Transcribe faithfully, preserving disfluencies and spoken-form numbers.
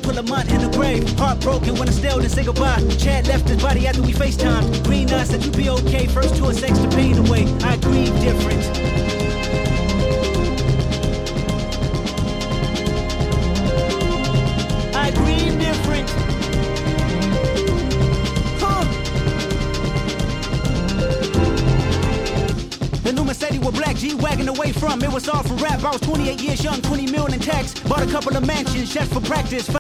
put Lamont in the grave. Heartbroken when I still didn't say goodbye. Chad left his body after we FaceTimed. Green Nut said you be okay. First tour sex the pain away. I grieve different. I grieve different. Huh. The new Mercedes with black G-Wagon away from. It was all for rap. I was twenty-eight years young, twenty million in tax. Bought a couple of mansions just for practice.